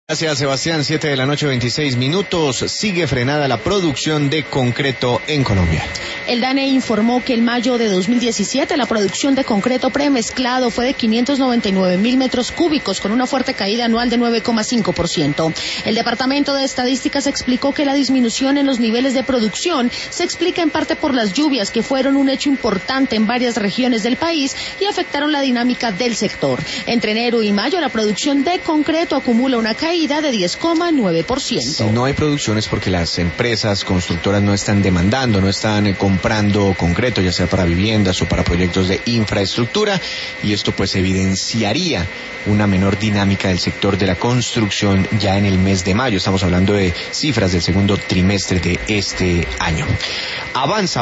Gracias, Sebastián. 7:26 p.m. Sigue frenada la producción de concreto en Colombia. El DANE informó que en mayo de 2017 la producción de concreto premezclado fue de 599.000 metros cúbicos, con una fuerte caída anual de 9,5%. El Departamento de Estadísticas explicó que la disminución en los niveles de producción se explica en parte por las lluvias, que fueron un hecho importante en varias regiones del país y afectaron la dinámica del sector. Entre enero y mayo la producción de concreto acumula una caída de 10,9%. Si no hay producción es porque las empresas constructoras no están demandando, no están comprando concreto, ya sea para viviendas o para proyectos de infraestructura, y esto pues evidenciaría una menor dinámica del sector de la construcción ya en el mes de mayo. Estamos hablando de cifras del segundo trimestre de este año. Avanza